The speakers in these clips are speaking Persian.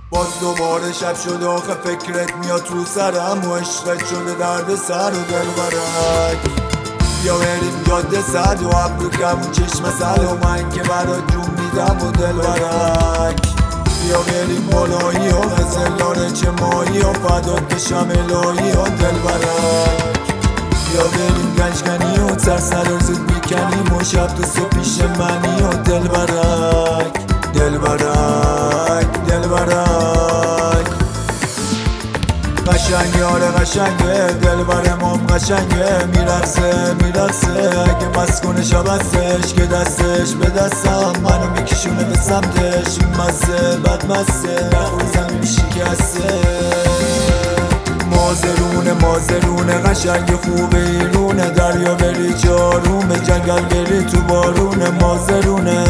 باز دوباره شب شد آخه فکرت میاد تو سرم و عشقت شده درد سر و دلبرک. بیا بریم جاده صد و ابرو کمون چشم سل و من که برات جون میدم و دلبرک. بیا بریم بالایی و غزلاره چه مایی و فدات بشم الهی و دلبرک. بیا بریم گنجگنی و سرسر و زود بیکنیم و شب تو سو پیش منی و دلبرک. دلبرک دلبرک قشنگه آره قشنگه دلبرمم قشنگه میرقصه اگه مسکن شب هستش که دستش به دستم منو میکشونه به سمتش این مزه بدمزه نخوزم این شکسته. مازرونه قشنگ خوبه ایرونه دریا بری جارون به جنگل بری تو بارونه مازرونه.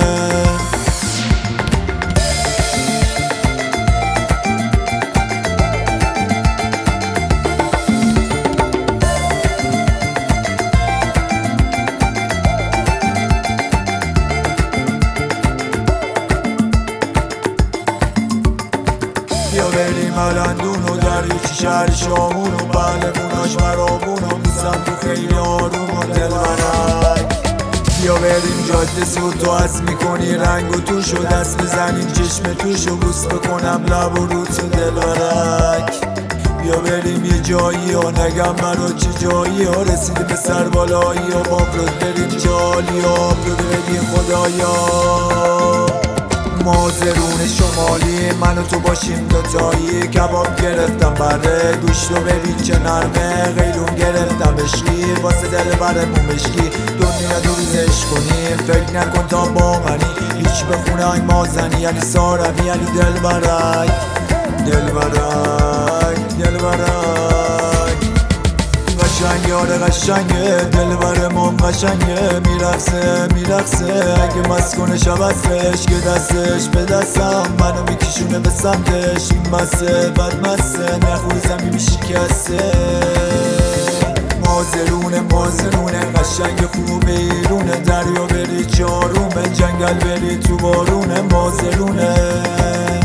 بیا بریم علندون و دریاچه شهر شامون و بلموناش مرابون و میزم تو خیلی آروم و دلبرک. بیا بریم جاده سود تو حس میکنی رنگ و توش و دست بزنیم چشم توش و بوس بکنم لب و روت و دلبرک. بیا بریم یه جایی و نگم مرا چه جایی ها رسیده به سر بالایی و بابرد بریم جالی و آبرد بدیم خدایا. مازرون شمالی من و تو باشیم دوتایی کباب گرفتم بره گوشت و ببین چه نرمه قیلون گرفتم بشکی واسه دل برمون بشکی دنیا دو روزش کنیم فکر نکن تا با منی هیچ بخونه های مازنی یعنی سارمی یعنی دلبرک. قشنگه آره قشنگه دلبرمم قشنگه میرقصه اگه مسکن شب هستش که دستش به دستم منو میکشونه به سمتش این مزه بدمزه نخوزم این شکسته. مازرونه قشنگ خوبه ایرونه دریا بری چارون به جنگل بری تو بارونه مازرونه.